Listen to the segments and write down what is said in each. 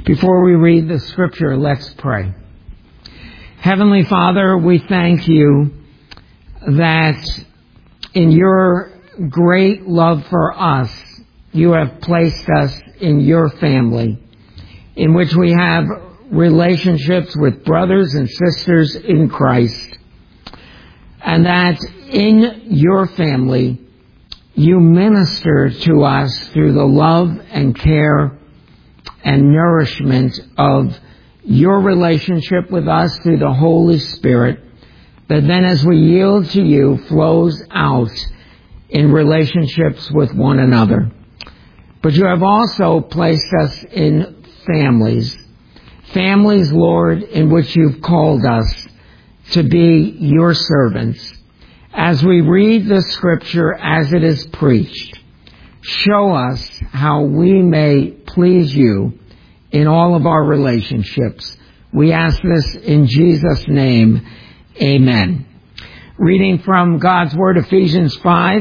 Before we read the scripture, let's pray. Heavenly Father, we thank you that in your great love for us, you have placed us in your family, in which we have relationships with brothers and sisters in Christ, and that in your family, you minister to us through the love and care and nourishment of your relationship with us through the Holy Spirit, that then as we yield to you flows out in relationships with one another. But you have also placed us in families. Families, Lord, in which you've called us to be your servants. As we read the scripture as it is preached, show us how we may please you in all of our relationships. We ask this in Jesus' name. Amen. Reading from God's Word, Ephesians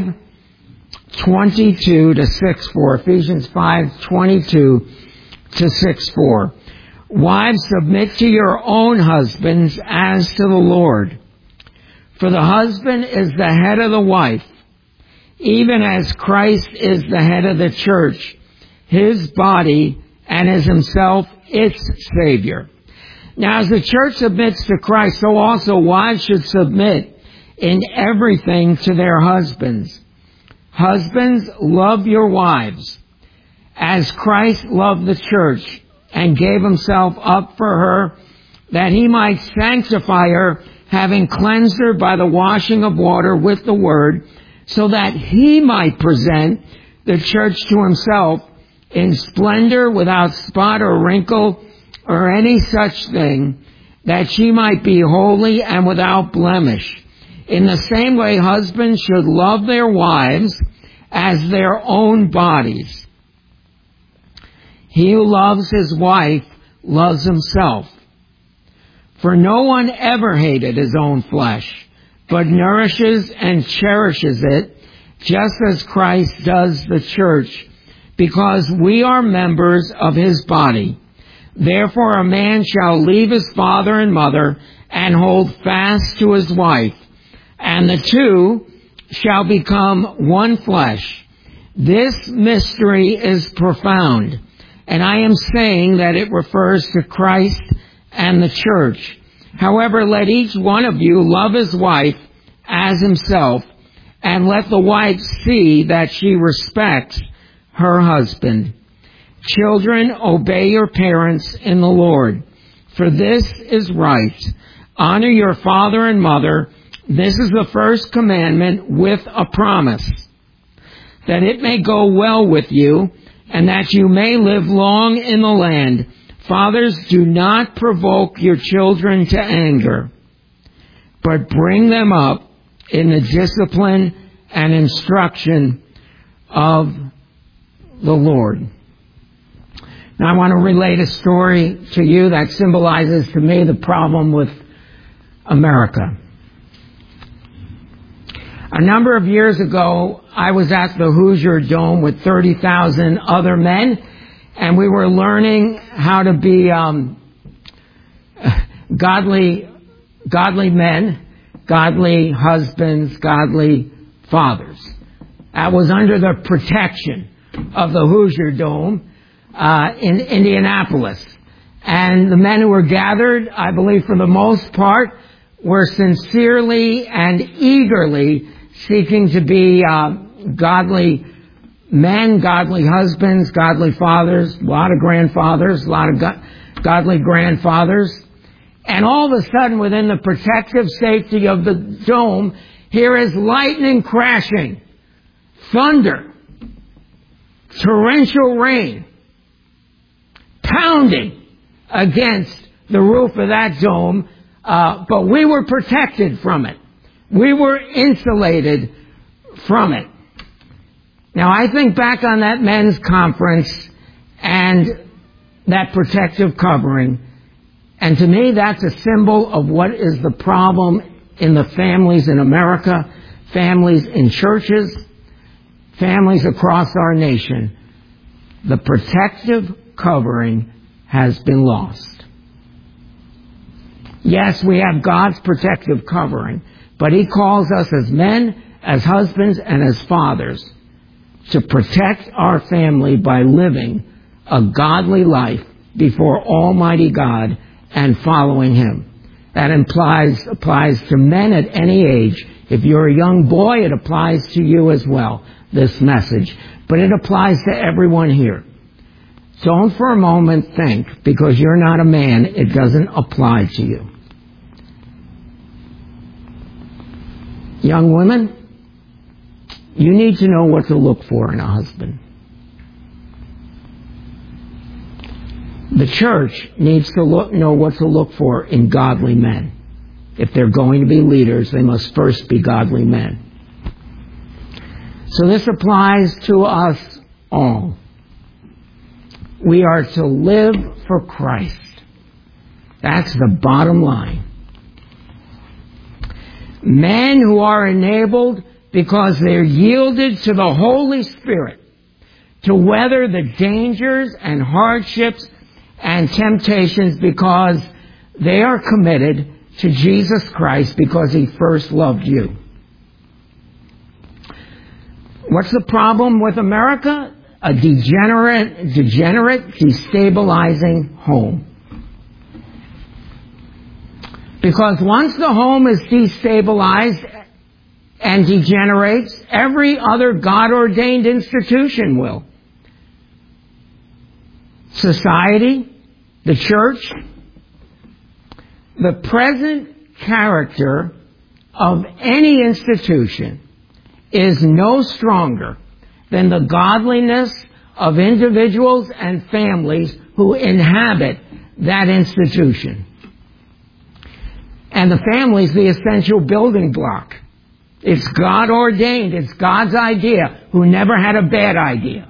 5:22 to 6:4. Ephesians 5:22 to 6:4. Wives, submit to your own husbands as to the Lord. For the husband is the head of the wife, even as Christ is the head of the church, his body, and is himself its Savior. Now, as the church submits to Christ, so also wives should submit in everything to their husbands. Husbands, love your wives, as Christ loved the church and gave himself up for her, that he might sanctify her, having cleansed her by the washing of water with the word, so that he might present the church to himself in splendor, without spot or wrinkle or any such thing, that she might be holy and without blemish. In the same way, husbands should love their wives as their own bodies. He who loves his wife loves himself. For no one ever hated his own flesh, but nourishes and cherishes it, just as Christ does the church, because we are members of his body. Therefore a man shall leave his father and mother and hold fast to his wife, and the two shall become one flesh. This mystery is profound, and I am saying that it refers to Christ and the church. However, let each one of you love his wife as himself, and let the wife see that she respects her husband. Children, obey your parents in the Lord, for this is right. Honor your father and mother. This is the first commandment with a promise, that it may go well with you, and that you may live long in the land. Fathers, do not provoke your children to anger, but bring them up in the discipline and instruction of the Lord. Now I want to relate a story to you that symbolizes to me the problem with America. A number of years ago, I was at the Hoosier Dome with 30,000 other men, and we were learning how to be godly men, godly husbands, godly fathers. That was under the protection of the Hoosier Dome in Indianapolis. And the men who were gathered, I believe for the most part, were sincerely and eagerly seeking to be godly men, godly husbands, godly fathers, a lot of grandfathers, a lot of godly grandfathers. And all of a sudden, within the protective safety of the dome, here is lightning crashing, thunder, torrential rain, pounding against the roof of that dome, but we were protected from it. We were insulated from it. Now, I think back on that men's conference and that protective covering, and to me that's a symbol of what is the problem in the families in America, families in churches, families across our nation. The protective covering has been lost. Yes, we have God's protective covering, but He calls us as men, as husbands, and as fathers to protect our family by living a godly life before Almighty God and following Him. That applies to men at any age. If you're a young boy, it applies to you as well, this message. But it applies to everyone here. Don't for a moment think, because you're not a man, it doesn't apply to you. Young women, you need to know what to look for in a husband. The church needs to know what to look for in godly men. If they're going to be leaders, they must first be godly men. So this applies to us all. We are to live for Christ. That's the bottom line. Men who are enabled because they're yielded to the Holy Spirit to weather the dangers and hardships and temptations because they are committed to Jesus Christ because He first loved you. What's the problem with America? A degenerate, destabilizing home. Because once the home is destabilized and degenerates, every other God-ordained institution will. Society, the church, the present character of any institution is no stronger than the godliness of individuals and families who inhabit that institution. And the family is the essential building block. It's God ordained. It's God's idea, who never had a bad idea.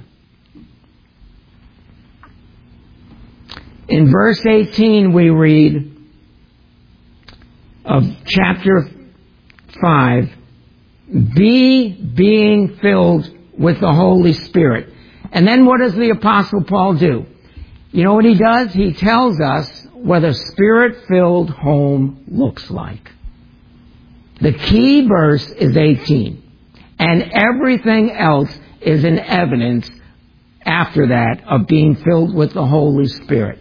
In verse 18 we read of chapter 5, being filled with the Holy Spirit. And then what does the Apostle Paul do? You know what he does? He tells us what a Spirit-filled home looks like. The key verse is 18. And everything else is an evidence after that of being filled with the Holy Spirit.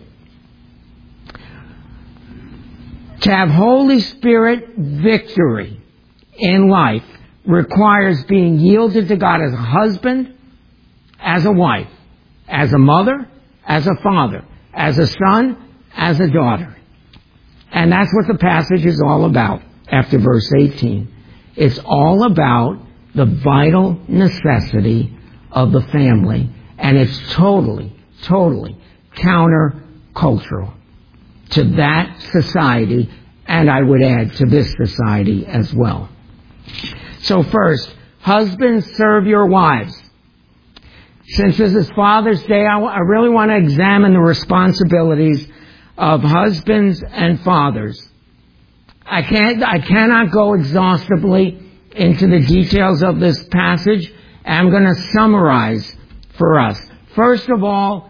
To have Holy Spirit victory in life requires being yielded to God as a husband, as a wife, as a mother, as a father, as a son, as a daughter. And that's what the passage is all about after verse 18. It's all about the vital necessity of the family, and it's totally counter-cultural to that society, and I would add to this society as well. So first, husbands, serve your wives. Since this is Father's Day, I really want to examine the responsibilities of husbands and fathers. I cannot go exhaustively into the details of this passage. I'm going to summarize for us. First of all,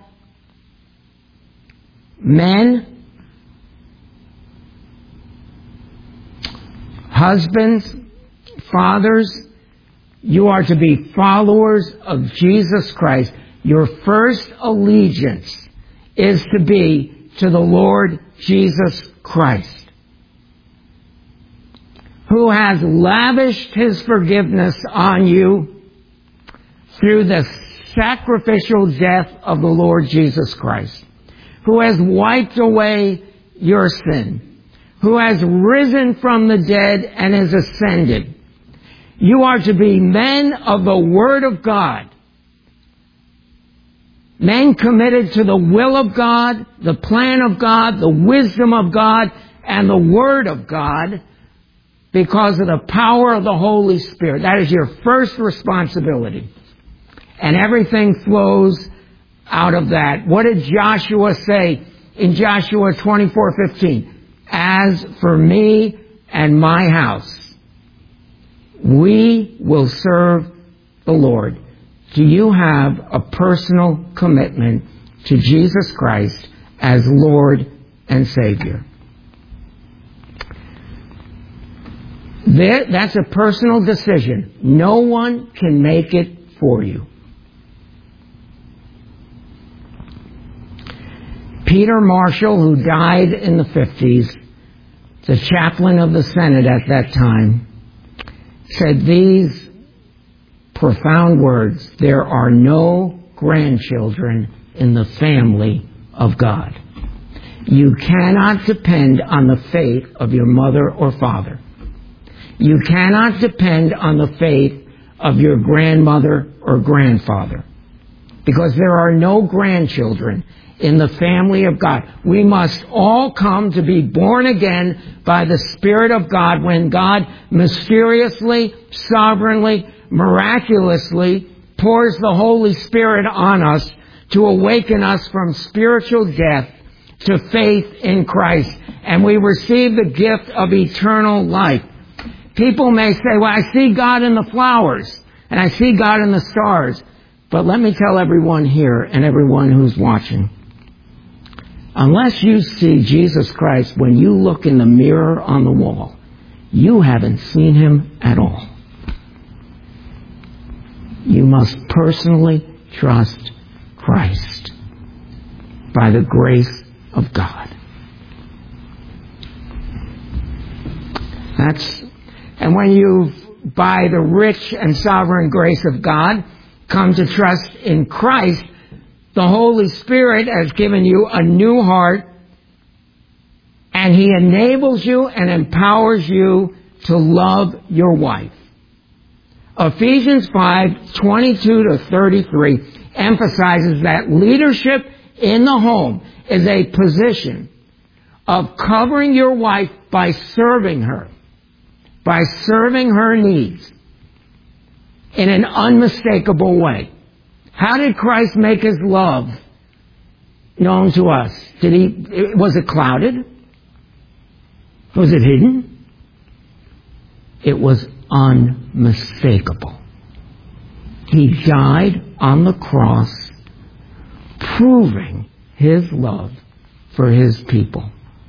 men, husbands, fathers, you are to be followers of Jesus Christ. Your first allegiance is to be to the Lord Jesus Christ, who has lavished His forgiveness on you through the sacrificial death of the Lord Jesus Christ, who has wiped away your sin, who has risen from the dead and is ascended. You are to be men of the Word of God, men committed to the will of God, the plan of God, the wisdom of God, and the Word of God, because of the power of the Holy Spirit. That is your first responsibility. And everything flows out of that. What did Joshua say in Joshua 24:15? As for me and my house, we will serve the Lord. Do you have a personal commitment to Jesus Christ as Lord and Savior. That's a personal decision. No one can make it for you. Peter Marshall, who died in the 50s, the chaplain of the Senate at that time, said these profound words: there are no grandchildren in the family of God. You cannot depend on the faith of your mother or father. You cannot depend on the faith of your grandmother or grandfather, because there are no grandchildren in the family of God. We must all come to be born again by the Spirit of God when God mysteriously, sovereignly, miraculously pours the Holy Spirit on us to awaken us from spiritual death to faith in Christ, and we receive the gift of eternal life. People may say, well, I see God in the flowers, and I see God in the stars. But let me tell everyone here and everyone who's watching, unless you see Jesus Christ when you look in the mirror on the wall, you haven't seen Him at all. You must personally trust Christ by the grace of God. And when you've, by the rich and sovereign grace of God, come to trust in Christ, the Holy Spirit has given you a new heart, and He enables you and empowers you to love your wife. Ephesians 5:22-33 emphasizes that leadership in the home is a position of covering your wife by serving her needs in an unmistakable way. How did Christ make His love known to us? Was it clouded? Was it hidden? It was unmistakable. He died on the cross, proving His love for His people.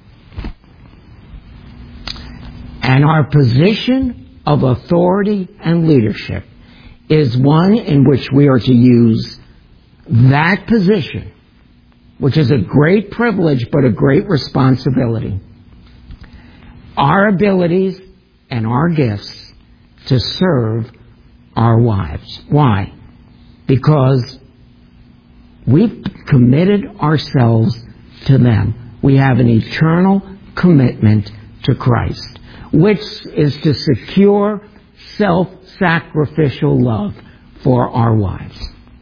And our position of authority and leadership is one in which we are to use that position, which is a great privilege but a great responsibility, our abilities and our gifts to serve our wives. Why? Because we've committed ourselves to them. We have an eternal commitment to Christ, which is to secure self-sacrificial love for our wives.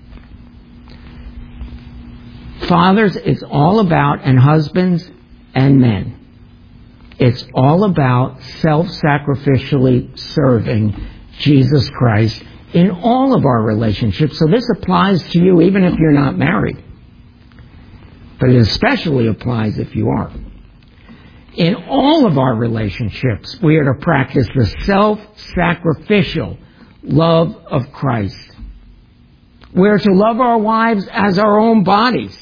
Fathers, it's all about, and husbands and men, it's all about self-sacrificially serving Jesus Christ in all of our relationships. So this applies to you even if you're not married. But it especially applies if you are. In all of our relationships, we are to practice the self-sacrificial love of Christ. We are to love our wives as our own bodies.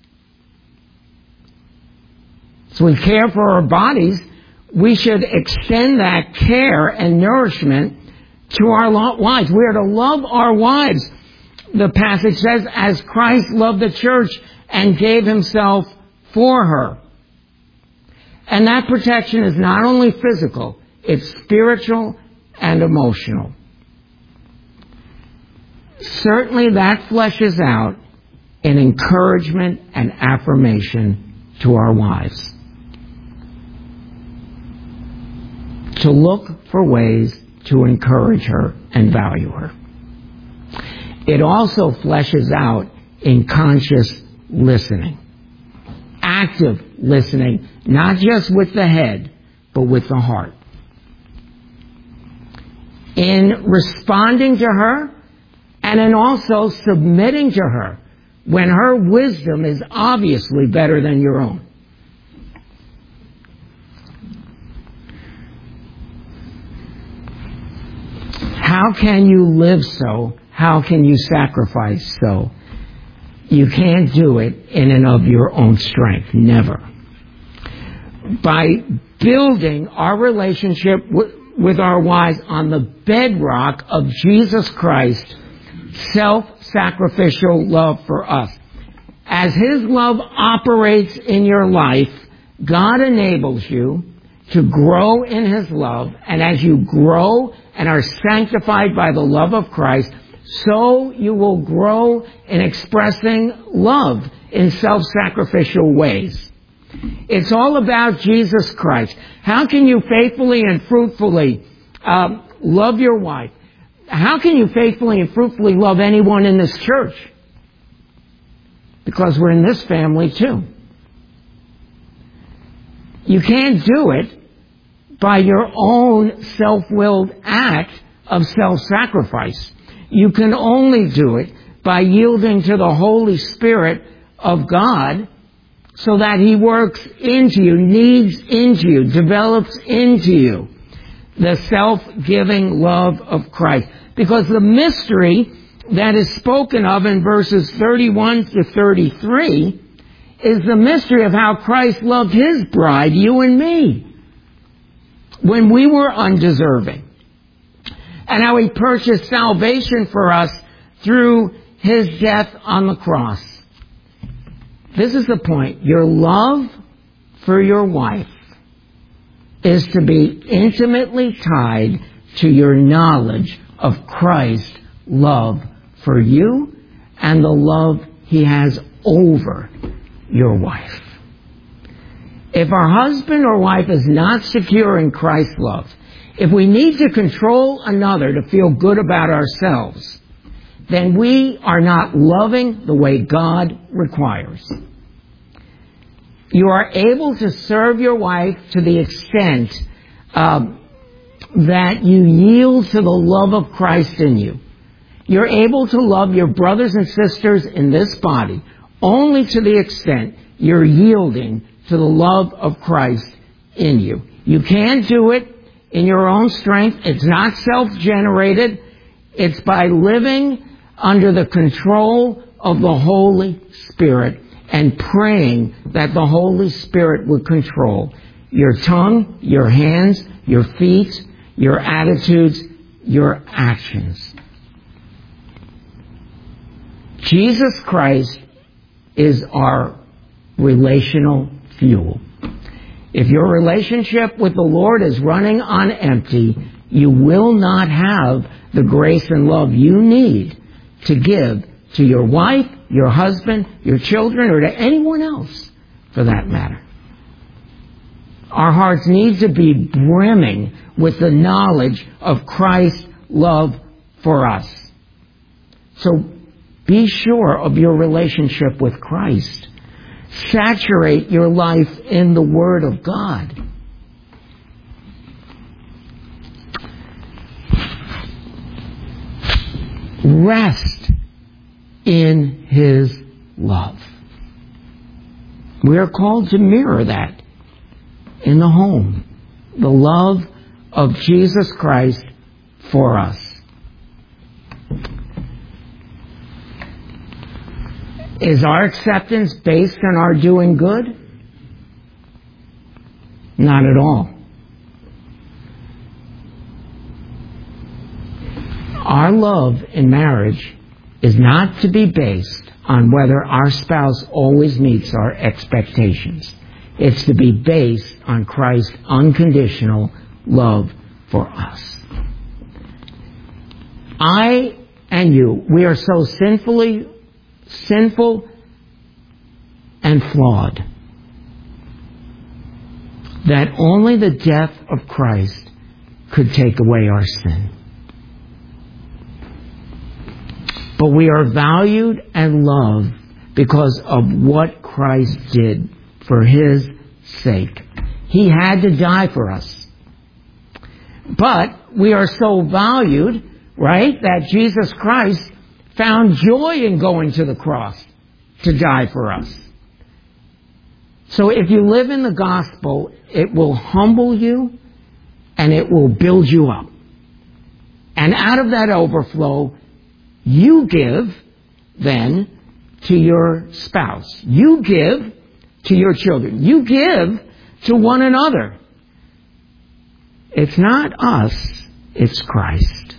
So we care for our bodies. We should extend that care and nourishment to our wives. We are to love our wives, the passage says, as Christ loved the church and gave Himself for her. And that protection is not only physical, it's spiritual and emotional. Certainly that fleshes out in encouragement and affirmation to our wives. To look for ways to encourage her and value her. It also fleshes out in conscious listening. Active listening, not just with the head, but with the heart. In responding to her, and in also submitting to her when her wisdom is obviously better than your own. How can you live so? How can you sacrifice so? You can't do it in and of your own strength. Never. By building our relationship with our wives on the bedrock of Jesus Christ's self-sacrificial love for us. As His love operates in your life, God enables you to grow in His love, and as you grow and are sanctified by the love of Christ, so you will grow in expressing love in self-sacrificial ways. It's all about Jesus Christ. How can you faithfully and fruitfully love your wife? How can you faithfully and fruitfully love anyone in this church? Because we're in this family too. You can't do it by your own self-willed act of self-sacrifice. You can only do it by yielding to the Holy Spirit of God so that He works into you, kneads into you, develops into you the self-giving love of Christ. Because the mystery that is spoken of in verses 31 to 33 is the mystery of how Christ loved His bride, you and me, when we were undeserving. And how He purchased salvation for us through His death on the cross. This is the point. Your love for your wife is to be intimately tied to your knowledge of Christ's love for you and the love He has over your wife. If our husband or wife is not secure in Christ's love, if we need to control another to feel good about ourselves, then we are not loving the way God requires. You are able to serve your wife to the extent that you yield to the love of Christ in you. You're able to love your brothers and sisters in this body only to the extent you're yielding to the love of Christ in you. You can't do it in your own strength. It's not self-generated. It's by living under the control of the Holy Spirit and praying that the Holy Spirit would control your tongue, your hands, your feet, your attitudes, your actions. Jesus Christ is our relational fuel. If your relationship with the Lord is running on empty, you will not have the grace and love you need to give to your wife, your husband, your children, or to anyone else for that matter. Our hearts need to be brimming with the knowledge of Christ's love for us. So be sure of your relationship with Christ. Saturate your life in the Word of God. Rest in His love. We are called to mirror that in the home. The love of Jesus Christ for us. Is our acceptance based on our doing good? Not at all. Our love in marriage is not to be based on whether our spouse always meets our expectations. It's to be based on Christ's unconditional love for us. I and you, we are so sinful and flawed that only the death of Christ could take away our sin. But we are valued and loved because of what Christ did for His sake. He had to die for us. But we are so valued, right, that Jesus Christ found joy in going to the cross to die for us. So if you live in the gospel, it will humble you and it will build you up. And out of that overflow, you give then to your spouse. You give to your children. You give to one another. It's not us, it's Christ.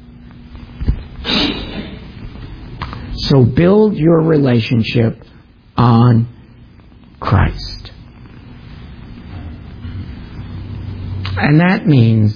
So build your relationship on Christ. And that means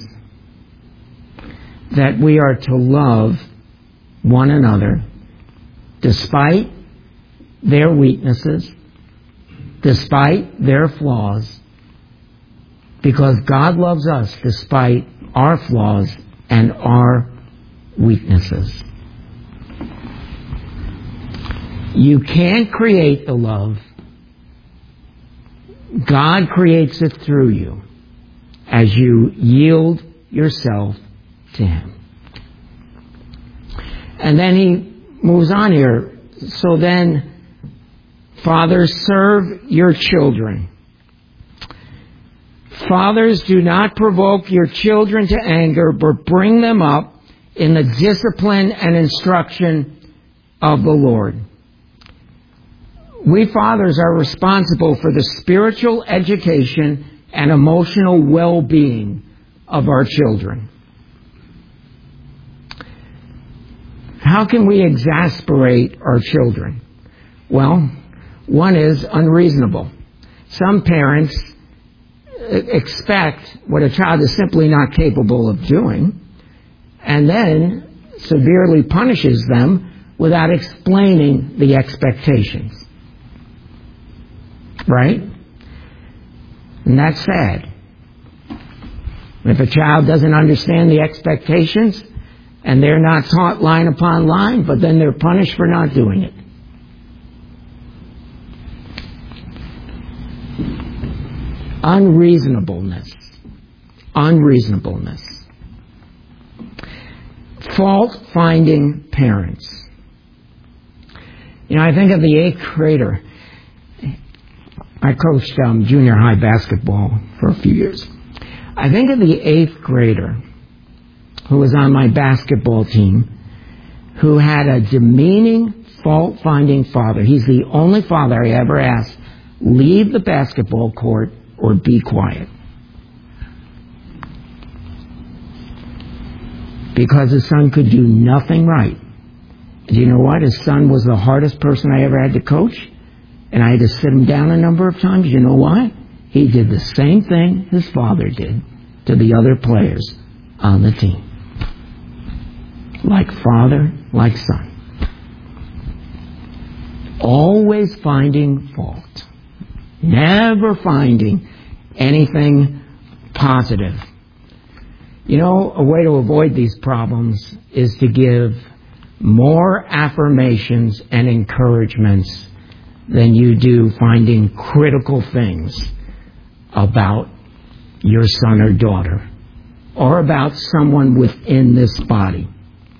that we are to love one another despite their weaknesses, despite their flaws, because God loves us despite our flaws and our weaknesses. You can't create the love. God creates it through you as you yield yourself to Him. And then he moves on here. So then, fathers, serve your children. Fathers, do not provoke your children to anger, but bring them up in the discipline and instruction of the Lord. We fathers are responsible for the spiritual education and emotional well-being of our children. How can we exasperate our children? Well, one is unreasonable. Some parents expect what a child is simply not capable of doing, and then severely punishes them without explaining the expectations. Right? And that's sad. If a child doesn't understand the expectations, and they're not taught line upon line, but then they're punished for not doing it. Unreasonableness. Unreasonableness. Fault-finding parents. You know, I think of the 8th grader. I coached junior high basketball for a few years. I think of the 8th grader who was on my basketball team who had a demeaning, fault-finding father. He's the only father I ever asked, leave the basketball court or be quiet. Because his son could do nothing right. And you know what? His son was the hardest person I ever had to coach. And I had to sit him down a number of times. You know why? He did the same thing his father did to the other players on the team. Like father, like son. Always finding fault. Never finding anything positive. You know, a way to avoid these problems is to give more affirmations and encouragements than you do finding critical things about your son or daughter or about someone within this body.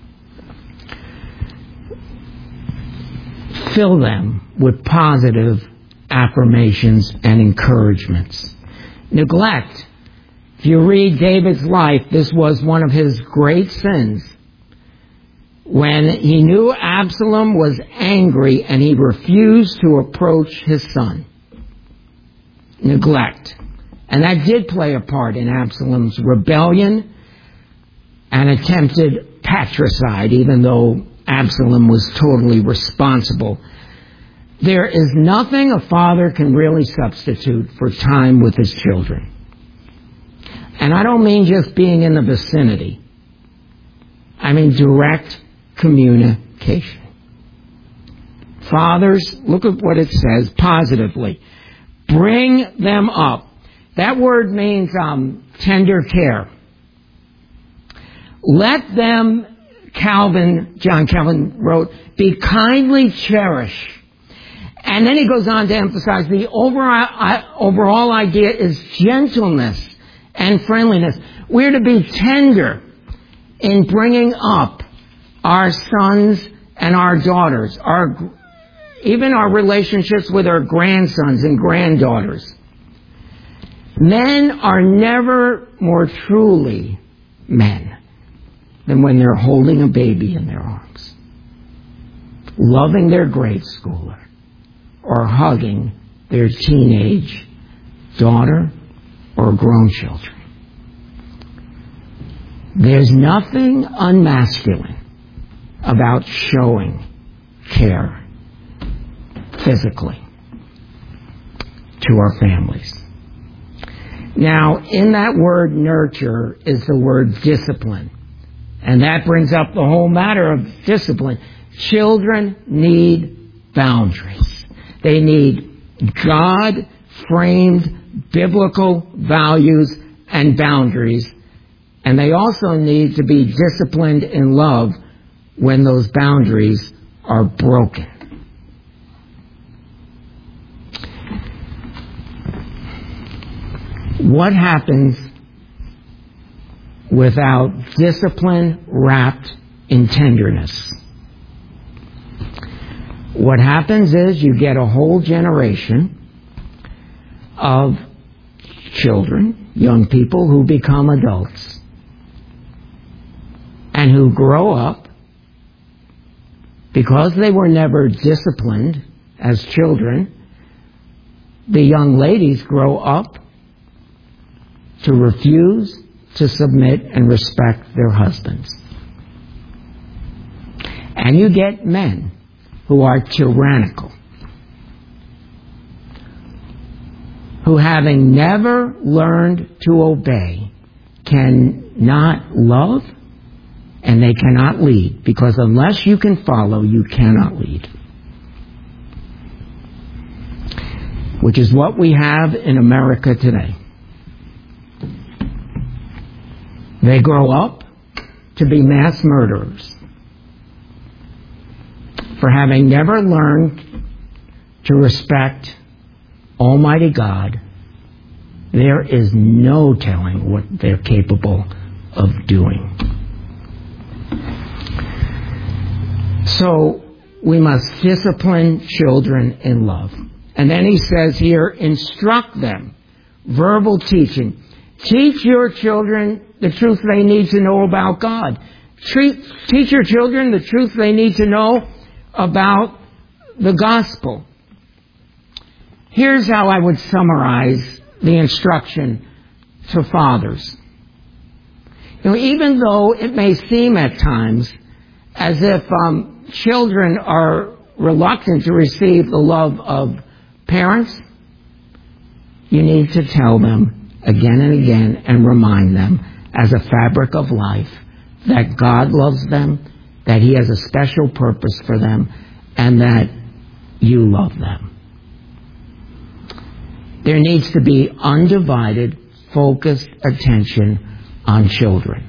Fill them with positive affirmations and encouragements. Neglect. If you read David's life, this was one of his great sins. When he knew Absalom was angry and he refused to approach his son. Neglect. And that did play a part in Absalom's rebellion and attempted patricide, even though Absalom was totally responsible. There is nothing a father can really substitute for time with his children. And I don't mean just being in the vicinity. I mean direct communication. Fathers, look at what it says positively. Bring them up. That word means tender care. Let them, John Calvin wrote, be kindly cherished. And then he goes on to emphasize the overall idea is gentleness and friendliness. We're to be tender in bringing up our sons and our daughters, even our relationships with our grandsons and granddaughters. Men are never more truly men than when they're holding a baby in their arms. loving their grade schooler or hugging their teenage daughter or grown children. There's nothing unmasculine about showing care physically to our families. Now, in that word nurture is the word discipline. And that brings up the whole matter of discipline. Children need boundaries. They need God-framed biblical values and boundaries. And they also need to be disciplined in love when those boundaries are broken. What happens without discipline wrapped in tenderness? What happens is you get a whole generation of children, young people who become adults and who grow up because they were never disciplined as children. The young ladies grow up to refuse to submit and respect their husbands. And you get men who are tyrannical, who, having never learned to obey, cannot love and they cannot lead, because unless you can follow, you cannot lead. Which is what we have in America today. They grow up to be mass murderers for having never learned to respect Almighty God. There is no telling what they're capable of doing. So we must discipline children in love. And then he says here, instruct them. Verbal teaching. Teach your children the truth they need to know about God. Teach your children the truth they need to know about the gospel. Here's how I would summarize the instruction to fathers. Even though it may seem at times as if children are reluctant to receive the love of parents, you need to tell them again and again and remind them as a fabric of life that God loves them, that He has a special purpose for them, and that you love them. There needs to be undivided, focused attention on children.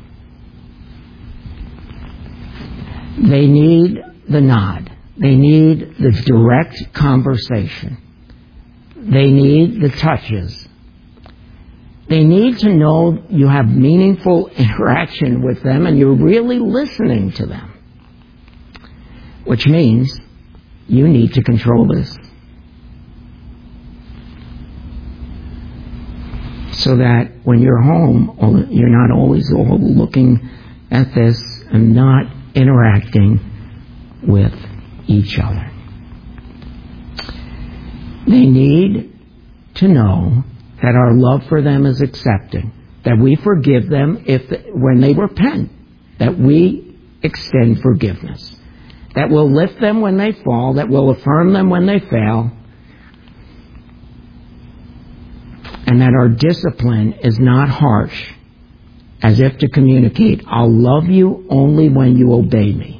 They need the nod. They need the direct conversation. They need the touches. They need to know you have meaningful interaction with them and you're really listening to them. Which means you need to control this. So that when you're home, you're not always all looking at this and not interacting with each other. They need to know that our love for them is accepting, that we forgive them when they repent, that we extend forgiveness, that we'll lift them when they fall, that we'll affirm them when they fail, and that our discipline is not harsh, as if to communicate, I'll love you only when you obey me.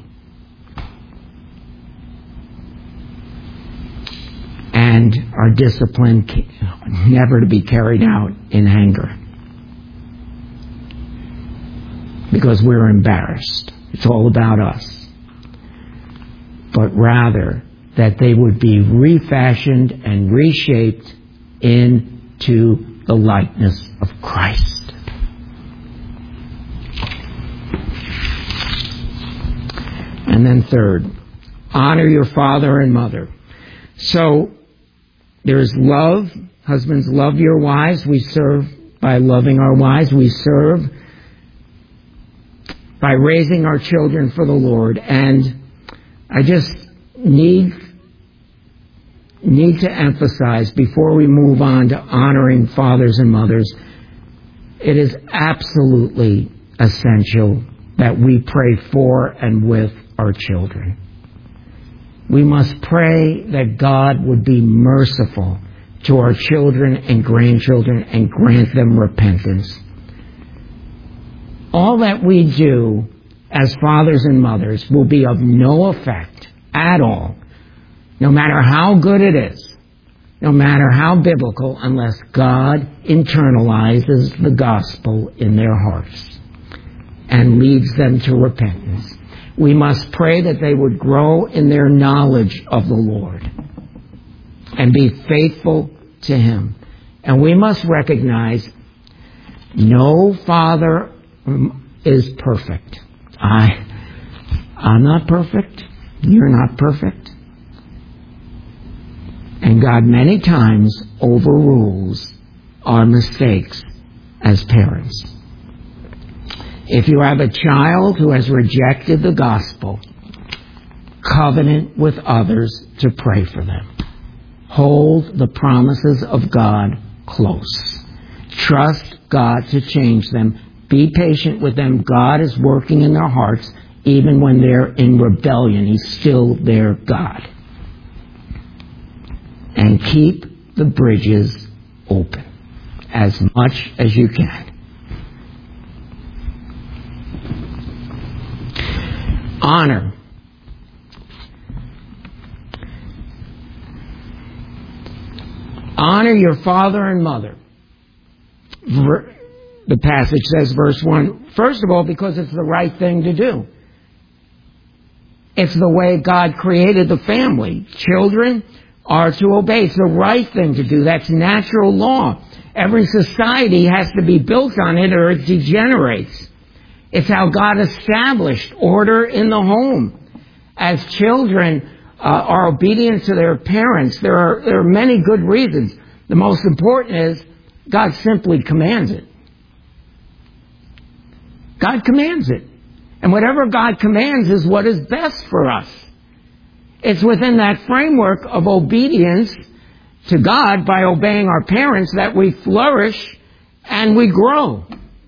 And our discipline never to be carried out in anger, because we're embarrassed. It's all about us. But rather that they would be refashioned and reshaped into the likeness of Christ. And then third, honor your father and mother. So there's love. Husbands, love your wives. We serve by loving our wives. We serve by raising our children for the Lord. And I just need to emphasize before we move on to honoring fathers and mothers, it is absolutely essential that we pray for and with our children. We must pray that God would be merciful to our children and grandchildren and grant them repentance. All that we do as fathers and mothers will be of no effect at all, no matter how good it is, no matter how biblical, unless God internalizes the gospel in their hearts and leads them to repentance. We must pray that they would grow in their knowledge of the Lord and be faithful to Him. And we must recognize no father is perfect. I'm not perfect. You're not perfect. And God many times overrules our mistakes as parents. If you have a child who has rejected the gospel, covenant with others to pray for them. Hold the promises of God close. Trust God to change them. Be patient with them. God is working in their hearts even when they're in rebellion. He's still their God. And keep the bridges open as much as you can. Honor. Honor your father and mother. The passage says, verse 1, first of all, because it's the right thing to do. It's the way God created the family. Children are to obey. It's the right thing to do. That's natural law. Every society has to be built on it or it degenerates. It's how God established order in the home. As children are obedient to their parents, there are many good reasons. The most important is God simply commands it. God commands it. And whatever God commands is what is best for us. It's within that framework of obedience to God by obeying our parents that we flourish and we grow.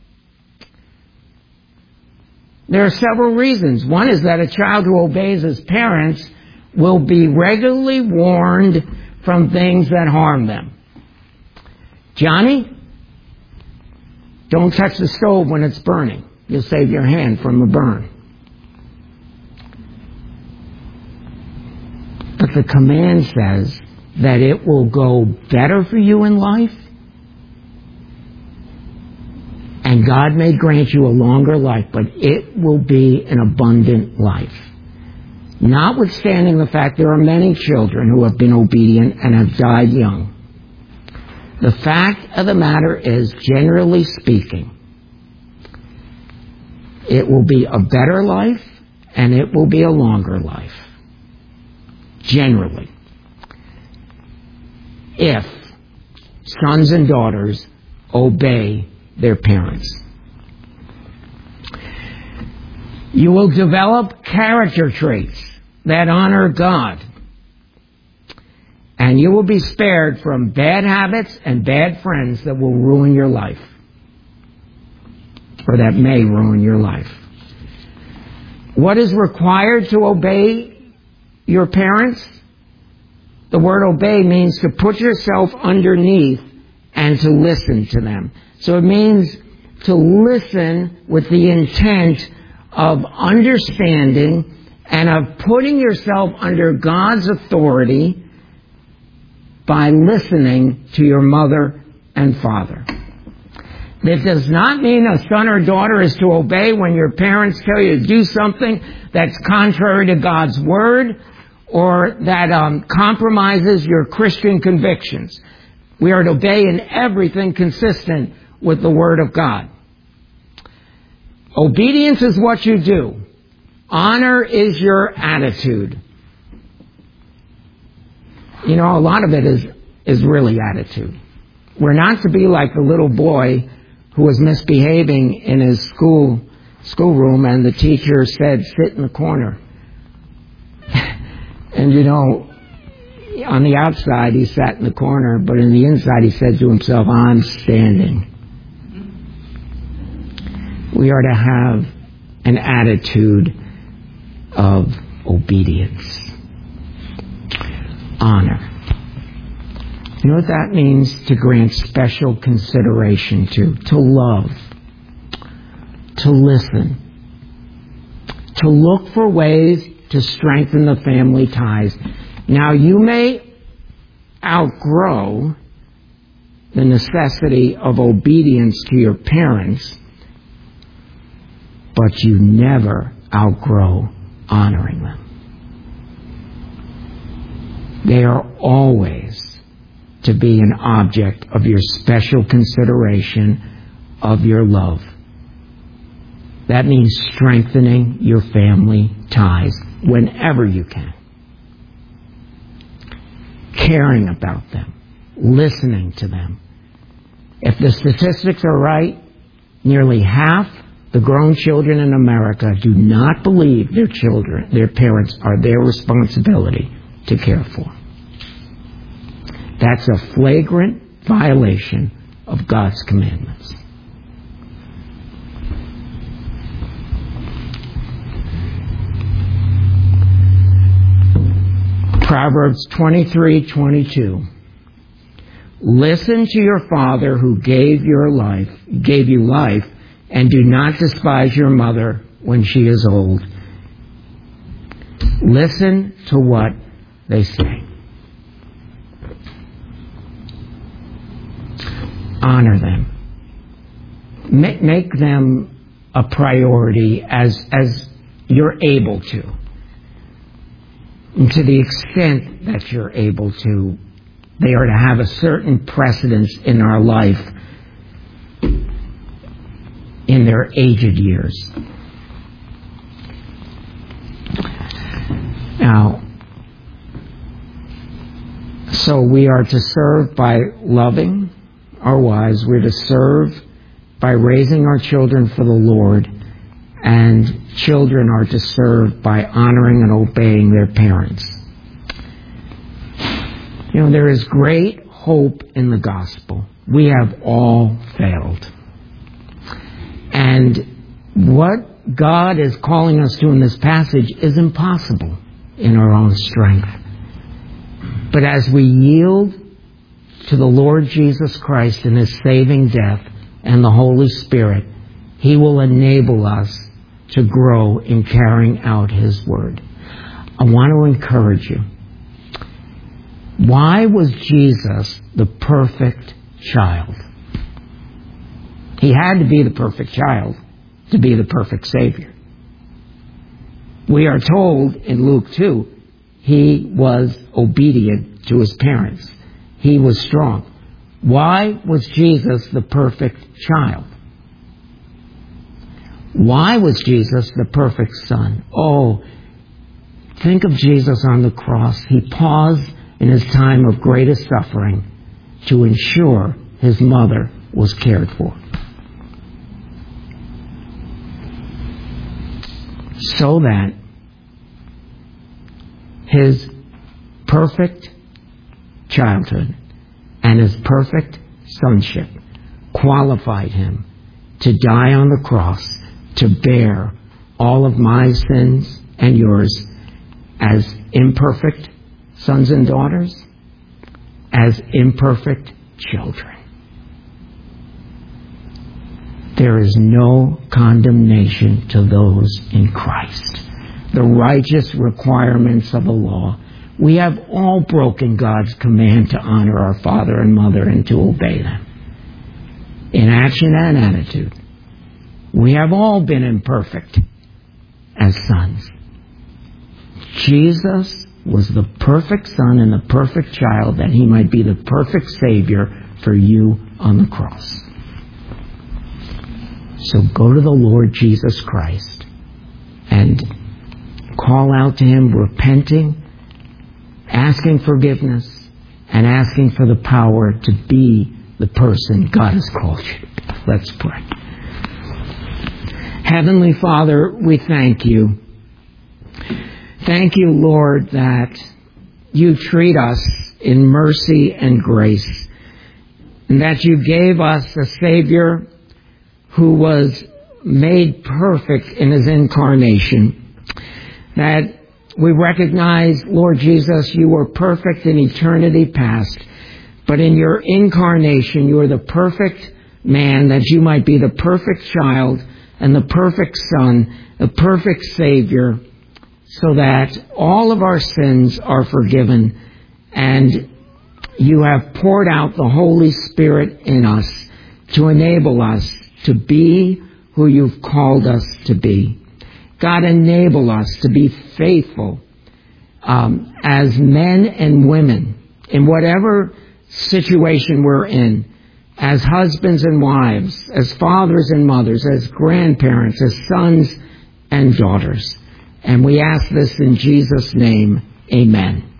There are several reasons. One is that a child who obeys his parents will be regularly warned from things that harm them. Johnny, don't touch the stove when it's burning. You'll save your hand from a burn. But the command says that it will go better for you in life, and God may grant you a longer life, but it will be an abundant life. Notwithstanding the fact there are many children who have been obedient and have died young. The fact of the matter is, generally speaking, it will be a better life and it will be a longer life. Generally. If sons and daughters obey their parents. You will develop character traits that honor God. And you will be spared from bad habits and bad friends that will ruin your life. Or that may ruin your life. What is required to obey your parents? The word obey means to put yourself underneath and to listen to them. So it means to listen with the intent of understanding and of putting yourself under God's authority by listening to your mother and father. This does not mean a son or daughter is to obey when your parents tell you to do something that's contrary to God's word or that compromises your Christian convictions. We are to obey in everything consistent with the word of God. Obedience is what you do. Honor is your attitude. You know, a lot of it is really attitude. We're not to be like the little boy who was misbehaving in his schoolroom and the teacher said, sit in the corner. And on the outside he sat in the corner, but in the inside he said to himself, I'm standing. We are to have an attitude of obedience. Honor. You know what that means? To grant special consideration to love, to listen, to look for ways to strengthen the family ties. Now, you may outgrow the necessity of obedience to your parents, but you never outgrow honoring them. They are always to be an object of your special consideration, of your love. That means strengthening your family ties whenever you can. Caring about them. Listening to them. If the statistics are right, nearly half the grown children in America do not believe their parents are their responsibility to care for. That's a flagrant violation of God's commandments. Proverbs 23:22. Listen to your father who gave you life, and do not despise your mother when she is old. Listen to what they say. Honor them. Make them a priority as you're able to. And to the extent that you're able to, they are to have a certain precedence in our life in their aged years. Now, so we are to serve by loving our wives. We're to serve by raising our children for the Lord. And children are to serve by honoring and obeying their parents. You know, there is great hope in the gospel. We have all failed. And what God is calling us to in this passage is impossible in our own strength. But as we yield to the Lord Jesus Christ in His saving death and the Holy Spirit, He will enable us to grow in carrying out His word. I want to encourage you. Why was Jesus the perfect child? He had to be the perfect child to be the perfect Savior. We are told in Luke 2, He was obedient to His parents. He was strong. Why was Jesus the perfect child? Why was Jesus the perfect son? Oh, think of Jesus on the cross. He paused in His time of greatest suffering to ensure His mother was cared for. So that His perfect childhood and His perfect sonship qualified Him to die on the cross, to bear all of my sins and yours as imperfect sons and daughters, as imperfect children. There is no condemnation to those in Christ. The righteous requirements of the law. We have all broken God's command to honor our father and mother and to obey them. In action and attitude. We have all been imperfect as sons. Jesus was the perfect son and the perfect child that He might be the perfect Savior for you on the cross. So go to the Lord Jesus Christ and call out to Him, repenting, asking forgiveness, and asking for the power to be the person God has called you. Let's pray. Heavenly Father, we thank You. Thank You, Lord, that you treat us in mercy and grace, and that you gave us a Savior who was made perfect in his incarnation. That we recognize, Lord Jesus, you were perfect in eternity past, but in your incarnation, you are the perfect man, that you might be the perfect child and the perfect son, the perfect Savior, so that all of our sins are forgiven, and you have poured out the Holy Spirit in us to enable us to be who you've called us to be. God, enable us to be faithful as men and women in whatever situation we're in, as husbands and wives, as fathers and mothers, as grandparents, as sons and daughters. And we ask this in Jesus' name. Amen.